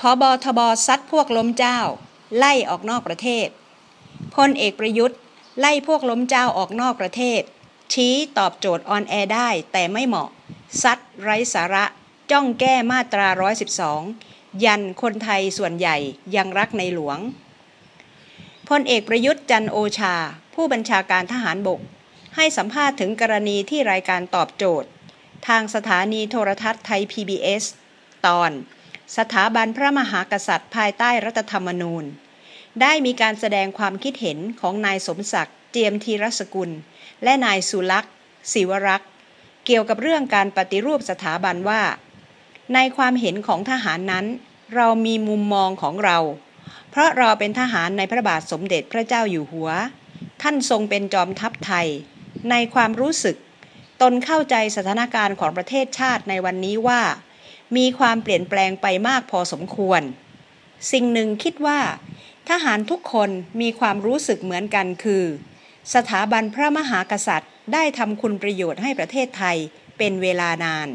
บทบซัดพวกล้มเจ้าไล่ออกนอกประเทศพลเอกประยุทธ์ไล่พวกล้มเจ้าออกนอกประเทศชี้ตอบโจทย์ออนแอร์ได้แต่ไม่เหมาะซัดไร้สาระจ้องแก้มาตรา112ยันคนไทยส่วนใหญ่ยังรักในหลวงพลเอกประยุทธ์จันทร์โอชาผู้บัญชาการทหารบกให้สัมภาษณ์ถึงกรณีที่รายการตอบโจทย์ทางสถานีโทรทัศน์ไทย PBS ตอนสถาบันพระมหากษัตริย์ภายใต้รัฐธรรมนูญได้มีการแสดงความคิดเห็นของนายสมศักดิ์เจียมธีรสกุลและนายสุลักษณ์ศิวรักษ์เกี่ยวกับเรื่องการปฏิรูปสถาบันว่าในความเห็นของทหารนั้นเรามีมุมมองของเราเพราะเราเป็นทหารในพระบาทสมเด็จพระเจ้าอยู่หัวท่านทรงเป็นจอมทัพไทยในความรู้สึกตนเข้าใจสถานการณ์ของประเทศชาติในวันนี้ว่ามีความเปลี่ยนแปลงไปมากพอสมควรสิ่งหนึ่งคิดว่าทหารทุกคนมีความรู้สึกเหมือนกันคือสถาบันพระมหากษัตริย์ได้ทำคุณประโยชน์ให้ประเทศไทยเป็นเวลานาน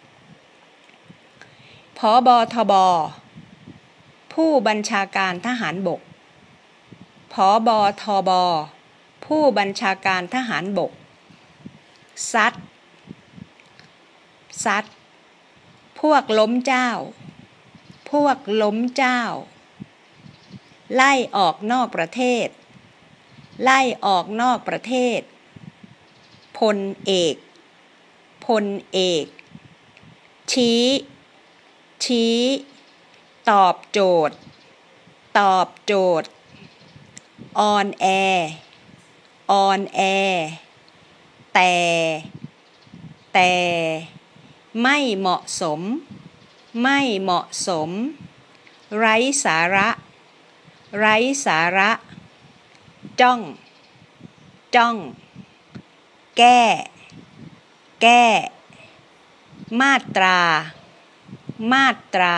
ผบทบผู้บัญชาการทหารบกผบทบผู้บัญชาการทหารบกซัดพวกล้มเจ้าไล่ออกนอกประเทศพลเอกชี้ตอบโจทย์ออนแอร์แต่ไม่เหมาะสมไร้สาระจ้องแก้มาตรา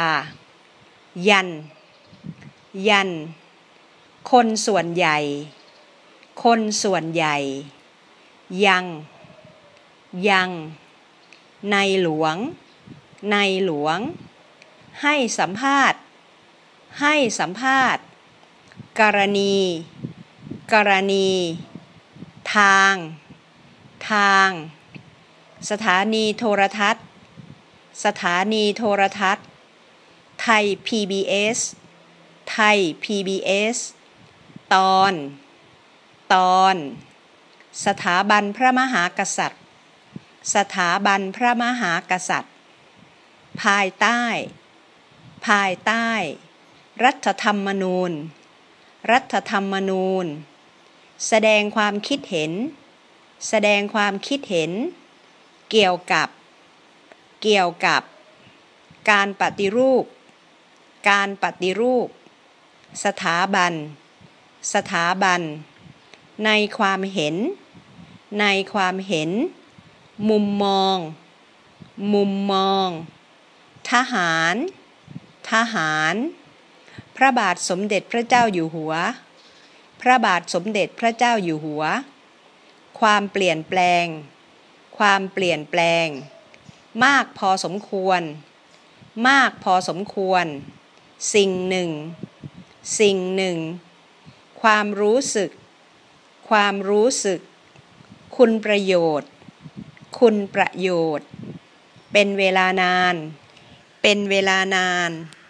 ยันคนส่วนใหญ่ยังในหลวงให้สัมภาษณ์กรณีทางสถานีโทรทัศน์ไทย PBS ตอนสถาบันพระมหากษัตริย์ภายใต้รัฐธรรมนูญแสดงความคิดเห็นเกี่ยวกับการปฏิรูปสถาบันในความเห็นมุมมองทหารพระบาทสมเด็จพระเจ้าอยู่หัวความเปลี่ยนแปลงมากพอสมควรสิ่งหนึ่งความรู้สึกคุณประโยชน์เป็นเวลานาน